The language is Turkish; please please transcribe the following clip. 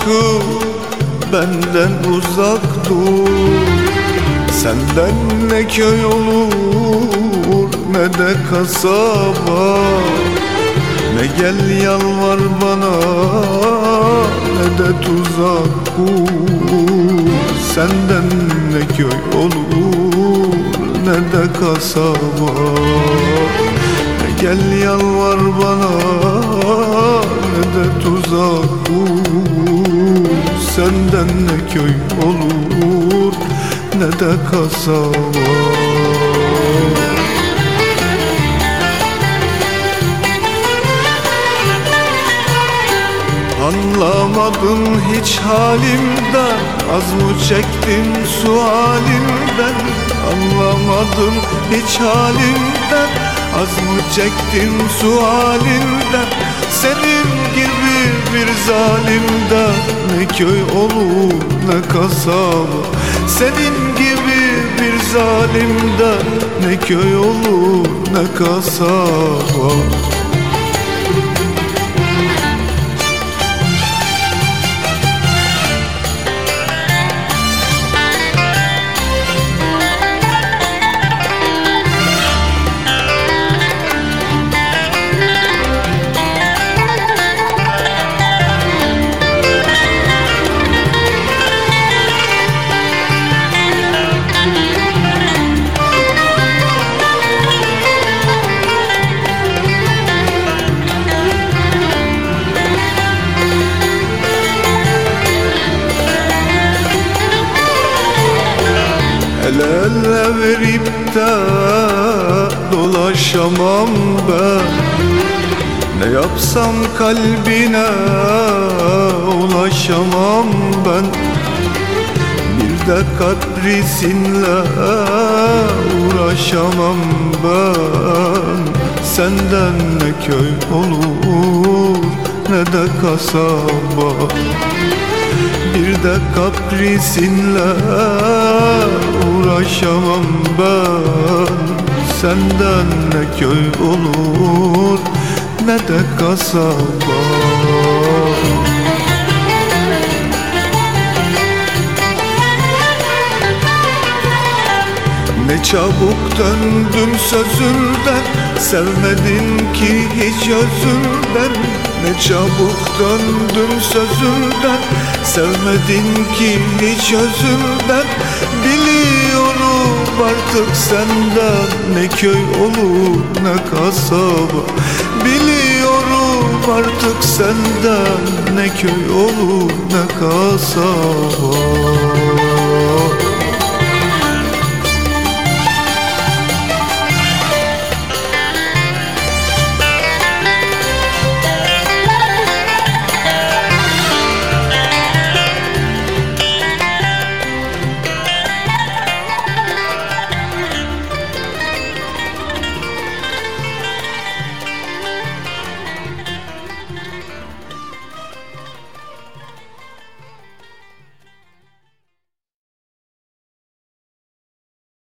aşkım benden uzak dur. Senden ne köy olur ne de kasaba, ne gel yalvar bana ne de tuzak kur. Senden ne köy olur ne de kasaba, ne gel yalvar bana ne de tuzak kur. Senden ne köy olur ne de kasaba. Anlamadın hiç halimden, az mı çektin sualimden? Anlamadın hiç halimden, az mı çektin sualimden? Senin gibi bir zalimden ne köy olur ne kasaba. Senin gibi bir zalimden ne köy olur ne kasaba. El ele verip de dolaşamam ben. Ne yapsam kalbine ulaşamam ben. Bir de kaprisinle uğraşamam ben. Senden ne köy olur ne de kasaba, bir de kaprisinle uğraşamam ben. Senden ne köy olur ne de kasaba. Ne çabuk döndüm sözünden, sevmedin ki hiç özünden. Ne çabuk döndüm sözünden, sevmedin ki hiç özünden. Biliyorum artık senden ne köy olur ne kasaba. Biliyorum artık senden ne köy olur ne kasaba.